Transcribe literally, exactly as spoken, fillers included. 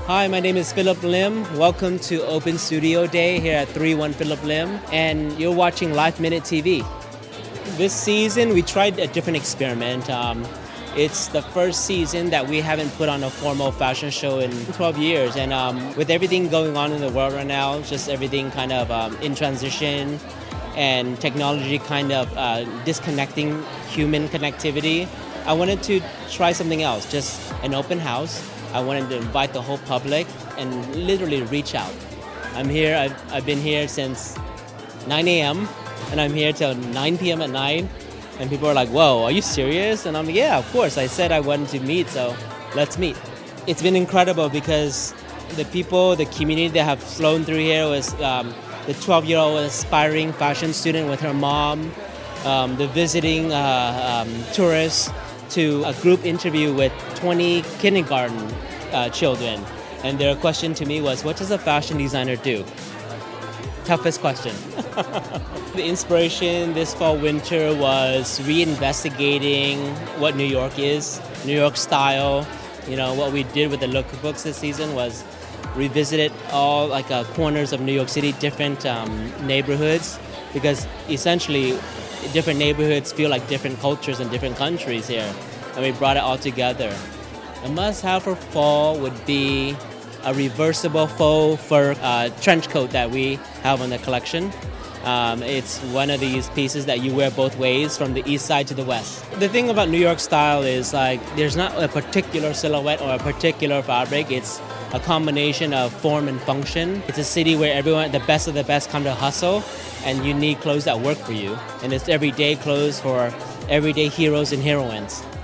Hi, my name is Philip Lim. Welcome to Open Studio Day here at three one Philip Lim, and you're watching Live Minute T V. This season, we tried a different experiment. Um, it's the first season that we haven't put on a formal fashion show in twelve years, and um, with everything going on in the world right now, just everything kind of um, in transition, and technology kind of uh, disconnecting human connectivity, I wanted to try something else, just an open house. I wanted to invite the whole public and literally reach out. I'm here, I've, I've been here since nine A M and I'm here till nine P M at night, and people are like, whoa, are you serious? And I'm like, yeah, of course. I said I wanted to meet, so let's meet. It's been incredible because the people, the community that have flown through here was um, the twelve-year-old aspiring fashion student with her mom, um, the visiting uh, um, tourists, to a group interview with twenty kindergarten uh, children. And their question to me was, what does a fashion designer do? Toughest question. The inspiration this fall winter was reinvestigating what New York is, New York style. You know, what we did with the lookbooks this season was revisited all like uh, corners of New York City, different um, neighborhoods, because essentially different neighborhoods feel like different cultures in different countries here, and we brought it all together. A must-have for fall would be a reversible faux fur uh, trench coat that we have on the collection. Um, it's one of these pieces that you wear both ways, from the east side to the west. The thing about New York style is like there's not a particular silhouette or a particular fabric. It's a combination of form and function. It's a city where everyone, the best of the best, come to hustle, and you need clothes that work for you. And it's everyday clothes for everyday heroes and heroines.